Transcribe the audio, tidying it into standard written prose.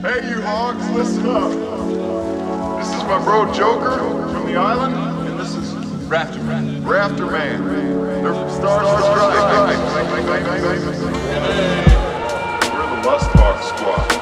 Hey, you hogs, listen up. This is my bro Joker from the island, and this is Rafter Man. Rafter Man. They're from Star Strike. We're the Lust Hawk Squad.